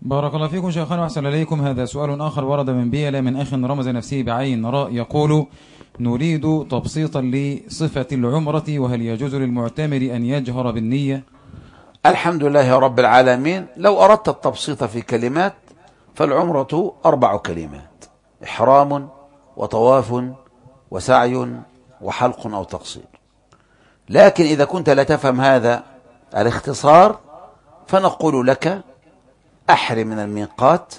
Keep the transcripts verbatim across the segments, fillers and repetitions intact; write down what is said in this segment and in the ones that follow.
بارك الله فيكم شيخنا وأحسن إليكم. هذا سؤال آخر ورد من بيلة من أخ رمز نفسه بعين راء، يقول: نريد تبسيطا لصفة العمرة، وهل يجوز للمعتمر أن يجهر بالنية؟ الحمد لله رب العالمين. لو أردت التبسيط في كلمات فالعمرة أربع كلمات: إحرام وطواف وسعي وحلق أو تقصير. لكن إذا كنت لا تفهم هذا الاختصار فنقول لك: أحرم من الميقات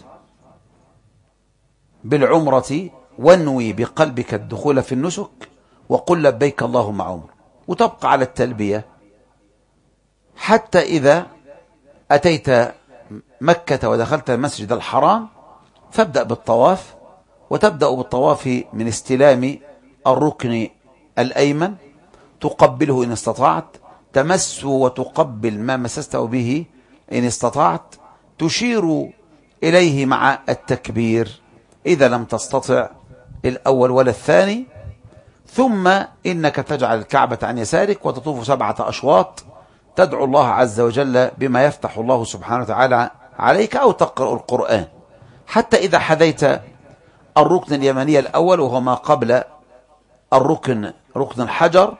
بالعمرة وانوي بقلبك الدخول في النسك وقل لبيك اللهم عمر، وتبقى على التلبية حتى إذا أتيت مكة ودخلت المسجد الحرام فابدأ بالطواف، وتبدأ بالطواف من استلام الركن الأيمن، تقبله إن استطعت، تمس وتقبل ما مسسته به إن استطعت، تشير إليه مع التكبير إذا لم تستطع الأول ولا الثاني، ثم إنك تجعل الكعبة عن يسارك وتطوف سبعة أشواط، تدعو الله عز وجل بما يفتح الله سبحانه وتعالى عليك، أو تقرأ القرآن حتى إذا حذيت الركن اليمني الأول وهو ما قبل الركن ركن الحجر،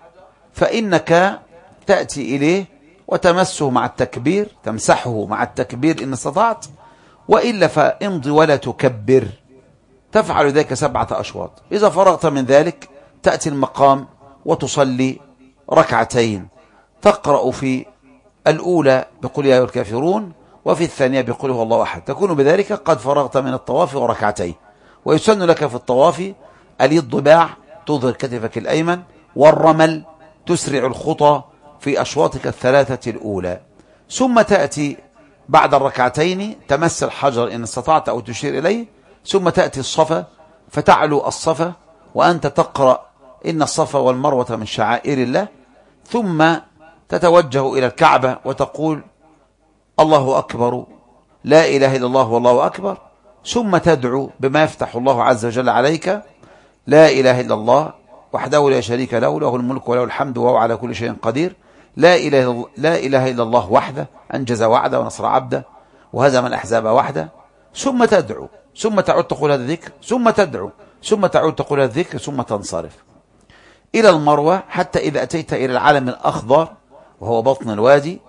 فإنك تأتي إليه وتمسه مع التكبير، تمسحه مع التكبير إن استطعت، وإلا فامض ولا تكبر، تفعل ذلك سبعة أشواط. إذا فرغت من ذلك تأتي المقام وتصلي ركعتين، تقرأ في الأولى بقل يا أيها الكافرون وفي الثانية بقل هو الله أحد، تكون بذلك قد فرغت من الطواف وركعتين. ويسن لك في الطواف الضباع، تظهر كتفك الأيمن، والرمل، تسرع الخطى في أشواطك الثلاثة الأولى. ثم تأتي بعد الركعتين تمس الحجر إن استطعت أو تشير إليه، ثم تأتي الصفا فتعلو الصفا وأنت تقرأ إن الصفا والمروة من شعائر الله، ثم تتوجه إلى الكعبة وتقول الله أكبر لا إله إلا الله والله أكبر، ثم تدعو بما يفتح الله عز وجل عليك: لا إله إلا الله وحده لا شريك له، له الملك وله الحمد وهو على كل شيء قدير، لا إله, لا إله إلا الله وحده أنجز وعده ونصر عبده وهزم الأحزاب وحده. ثم تدعو، ثم تعود تقول هذا الذكر، ثم تدعو، ثم تعود تقول هذا الذكر، ثم تنصرف إلى المروة حتى إذا أتيت إلى العلم الأخضر وهو بطن الوادي،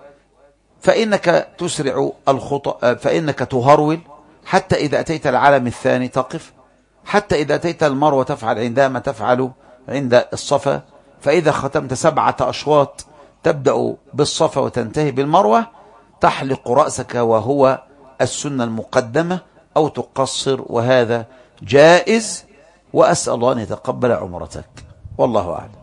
فإنك تسرع الخطى، فإنك تهرول حتى إذا أتيت العلم الثاني تقف، حتى إذا أتيت المروة تفعل عندما تفعل عند الصفا، فإذا ختمت سبعة أشواط تبدأ بالصفا وتنتهي بالمروة، تحلق رأسك وهو السنة المقدمة، أو تقصر وهذا جائز، وأسأل الله أن يتقبل عمرتك، والله أعلم.